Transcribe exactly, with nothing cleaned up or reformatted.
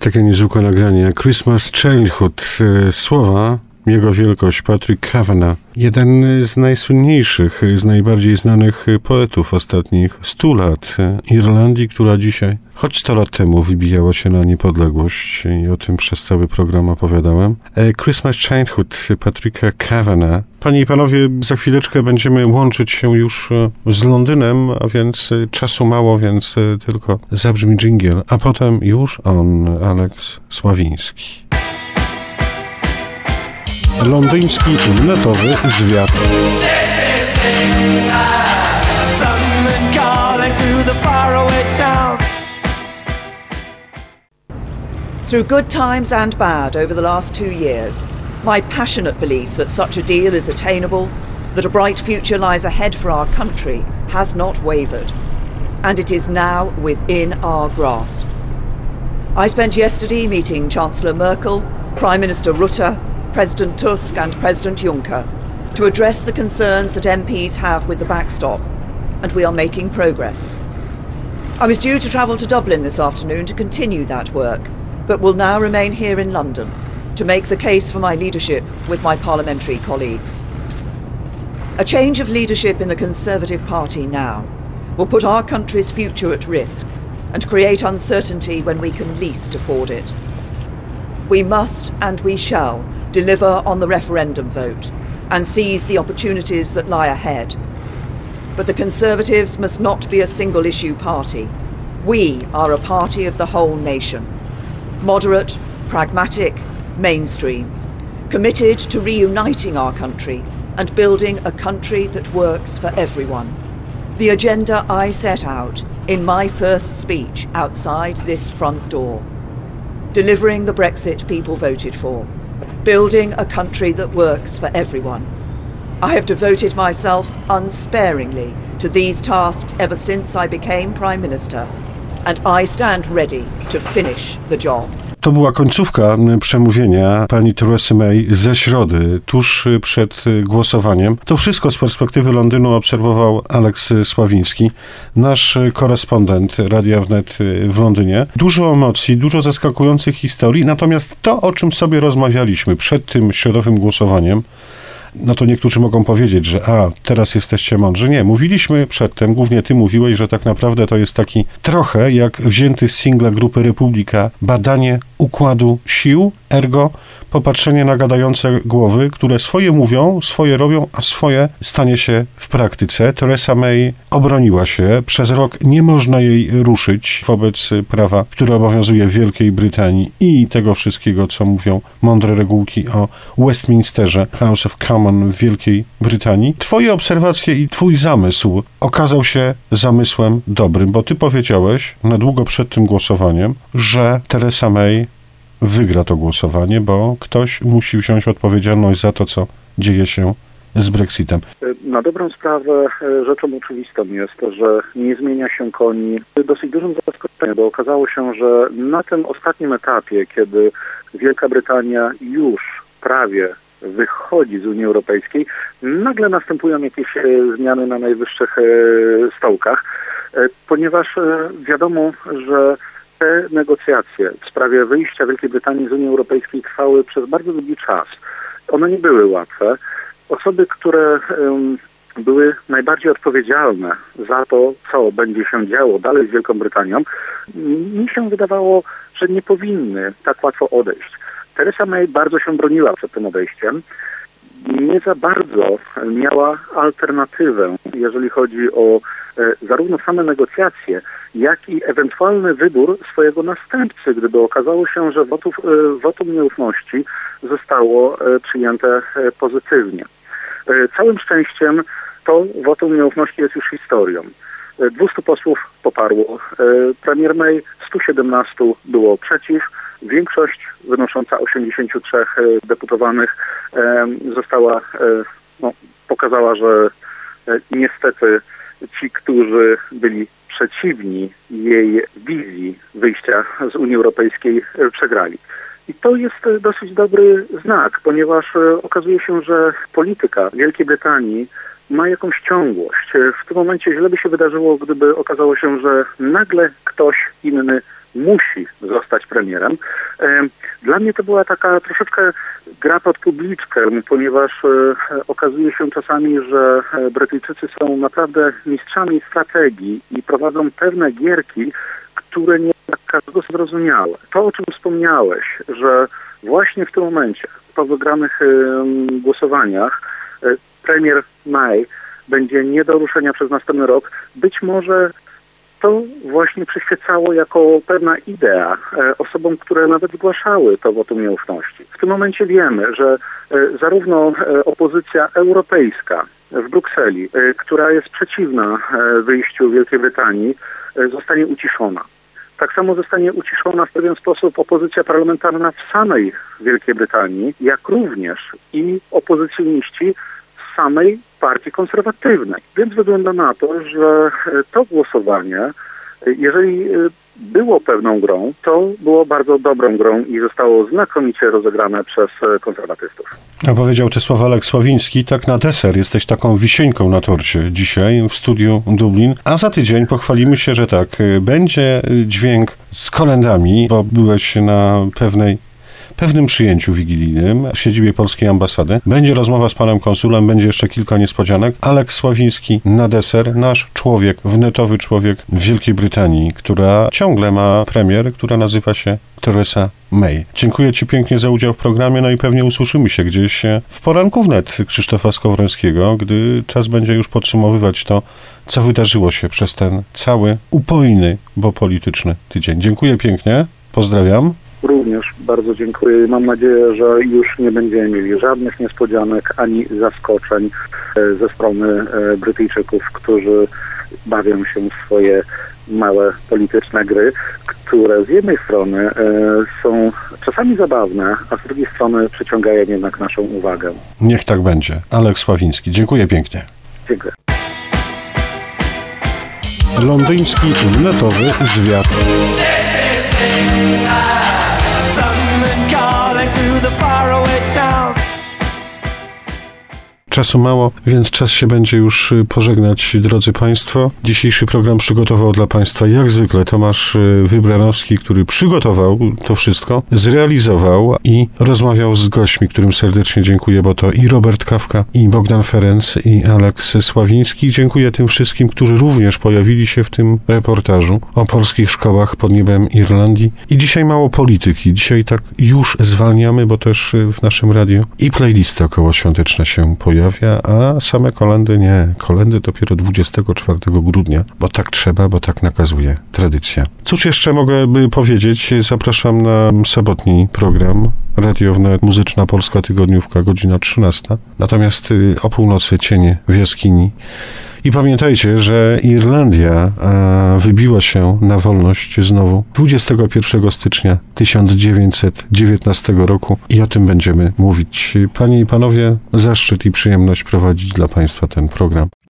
takie niezwykłe nagranie. Christmas Childhood. Słowa, jego wielkość, Patrick Kavanagh. Jeden z najsłynniejszych, z najbardziej znanych poetów ostatnich stu lat Irlandii, która dzisiaj, choć sto lat temu wybijała się na niepodległość i o tym przez cały program opowiadałem. Christmas Childhood Patricka Kavanagh. Panie i panowie, za chwileczkę będziemy łączyć się już z Londynem, a więc czasu mało, więc tylko zabrzmi dżingiel, a potem już on, Aleks Sławiński. Londyński wletowy zwiat. Through good times and bad over the last two years, my passionate belief that such a deal is attainable, that a bright future lies ahead for our country, has not wavered, and it is now within our grasp. I spent yesterday meeting Chancellor Merkel, Prime Minister Rutte, President Tusk and President Juncker to address the concerns that M Ps have with the backstop, and we are making progress. I was due to travel to Dublin this afternoon to continue that work, but will now remain here in London to make the case for my leadership with my parliamentary colleagues. A change of leadership in the Conservative Party now will put our country's future at risk and create uncertainty when we can least afford it. We must and we shall deliver on the referendum vote and seize the opportunities that lie ahead. But the Conservatives must not be a single-issue party. We are a party of the whole nation. Moderate, pragmatic, mainstream, committed to reuniting our country and building a country that works for everyone. The agenda I set out in my first speech outside this front door. Delivering the Brexit people voted for. Building a country that works for everyone. I have devoted myself unsparingly to these tasks ever since I became Prime Minister, and I stand ready to finish the job. To była końcówka przemówienia pani Theresy May ze środy, tuż przed głosowaniem. To wszystko z perspektywy Londynu obserwował Aleks Sławiński, nasz korespondent Radia Wnet w Londynie. Dużo emocji, dużo zaskakujących historii, natomiast to, o czym sobie rozmawialiśmy przed tym środowym głosowaniem, no to niektórzy mogą powiedzieć, że a, teraz jesteście mądrzy. Nie, mówiliśmy przedtem, głównie ty mówiłeś, że tak naprawdę to jest taki trochę jak wzięty z singla grupy Republika badanie układu sił, ergo popatrzenie na gadające głowy, które swoje mówią, swoje robią, a swoje stanie się w praktyce. Theresa May obroniła się. Przez rok nie można jej ruszyć wobec prawa, które obowiązuje w Wielkiej Brytanii i tego wszystkiego, co mówią mądre regułki o Westminsterze, House of Commons w Wielkiej Brytanii. Twoje obserwacje i twój zamysł okazał się zamysłem dobrym, bo ty powiedziałeś na długo przed tym głosowaniem, że Theresa May wygra to głosowanie, bo ktoś musi wziąć odpowiedzialność za to, co dzieje się z Brexitem. Na dobrą sprawę rzeczą oczywistą jest, że nie zmienia się koni. Dosyć dużym zaskoczeniem, bo okazało się, że na tym ostatnim etapie, kiedy Wielka Brytania już prawie wychodzi z Unii Europejskiej, nagle następują jakieś zmiany na najwyższych stołkach, ponieważ wiadomo, że te negocjacje w sprawie wyjścia Wielkiej Brytanii z Unii Europejskiej trwały przez bardzo długi czas. One nie były łatwe. Osoby, które um, były najbardziej odpowiedzialne za to, co będzie się działo dalej z Wielką Brytanią, mi się wydawało, że nie powinny tak łatwo odejść. Theresa May bardzo się broniła przed tym odejściem. Nie za bardzo miała alternatywę, jeżeli chodzi o e, zarówno same negocjacje, jak i ewentualny wybór swojego następcy, gdyby okazało się, że wotów, e, wotum nieufności zostało e, przyjęte e, pozytywnie. E, całym szczęściem to wotum nieufności jest już historią. E, dwustu posłów poparło. E, premier May, stu siedemnastu było przeciw. Większość wynosząca osiemdziesięciu trzech deputowanych e, została, e, no, pokazała, że e, niestety ci, którzy byli przeciwni jej wizji wyjścia z Unii Europejskiej, e, przegrali. I to jest dosyć dobry znak, ponieważ e, okazuje się, że polityka Wielkiej Brytanii ma jakąś ciągłość. W tym momencie źle by się wydarzyło, gdyby okazało się, że nagle ktoś inny musi zostać premierem. Dla mnie to była taka troszeczkę gra pod publiczkę, ponieważ okazuje się czasami, że Brytyjczycy są naprawdę mistrzami strategii i prowadzą pewne gierki, które nie dla każdego są zrozumiałe. To, o czym wspomniałeś, że właśnie w tym momencie, po wygranych głosowaniach, premier May będzie nie do ruszenia przez następny rok, być może to właśnie przyświecało jako pewna idea e, osobom, które nawet zgłaszały to wotum nieufności. W tym momencie wiemy, że e, zarówno e, opozycja europejska w Brukseli, e, która jest przeciwna e, wyjściu Wielkiej Brytanii, e, zostanie uciszona. Tak samo zostanie uciszona w pewien sposób opozycja parlamentarna w samej Wielkiej Brytanii, jak również i opozycjoniści z samej partii konserwatywnej. Więc wygląda na to, że to głosowanie, jeżeli było pewną grą, to było bardzo dobrą grą i zostało znakomicie rozegrane przez konserwatystów. A powiedział te słowa Aleks Sławiński, tak na deser jesteś taką wisienką na torcie dzisiaj w studiu Dublin, a za tydzień pochwalimy się, że tak, będzie dźwięk z kolędami, bo byłeś na pewnej pewnym przyjęciu wigilijnym w siedzibie polskiej ambasady. Będzie rozmowa z panem konsulem, będzie jeszcze kilka niespodzianek. Aleks Sławiński na deser, nasz człowiek, wnetowy człowiek w Wielkiej Brytanii, która ciągle ma premier, która nazywa się Theresa May. Dziękuję ci pięknie za udział w programie, no i pewnie usłyszymy się gdzieś w poranku wnet Krzysztofa Skowrońskiego, gdy czas będzie już podsumowywać to, co wydarzyło się przez ten cały upojny, bo polityczny tydzień. Dziękuję pięknie, pozdrawiam. Również bardzo dziękuję. Mam nadzieję, że już nie będziemy mieli żadnych niespodzianek ani zaskoczeń ze strony Brytyjczyków, którzy bawią się w swoje małe polityczne gry, które z jednej strony są czasami zabawne, a z drugiej strony przyciągają jednak naszą uwagę. Niech tak będzie. Aleks Sławiński. Dziękuję pięknie. Dziękuję. Londyński wnetowy zwiat. Czasu mało, więc czas się będzie już pożegnać, drodzy Państwo. Dzisiejszy program przygotował dla Państwa jak zwykle Tomasz Wybranowski, który przygotował to wszystko, zrealizował i rozmawiał z gośćmi, którym serdecznie dziękuję, bo to i Robert Kawka, i Bogdan Ferenc, i Aleks Sławiński. Dziękuję tym wszystkim, którzy również pojawili się w tym reportażu o polskich szkołach pod niebem Irlandii. I dzisiaj mało polityki. Dzisiaj tak już zwalniamy, bo też w naszym radiu i playlista okołoświąteczna się pojawia. A same kolendy nie. Kolendy dopiero dwudziestego czwartego grudnia, bo tak trzeba, bo tak nakazuje tradycja. Cóż jeszcze mogę by powiedzieć? Zapraszam na sobotni program Radio Wnet, Muzyczna Polska Tygodniówka, godzina trzynasta. Natomiast o północy Cienie w jaskini. I pamiętajcie, że Irlandia a, wybiła się na wolność znowu dwudziestego pierwszego stycznia tysiąc dziewięćset dziewiętnastego roku i o tym będziemy mówić. Panie i panowie, zaszczyt i przyjemność prowadzić dla Państwa ten program.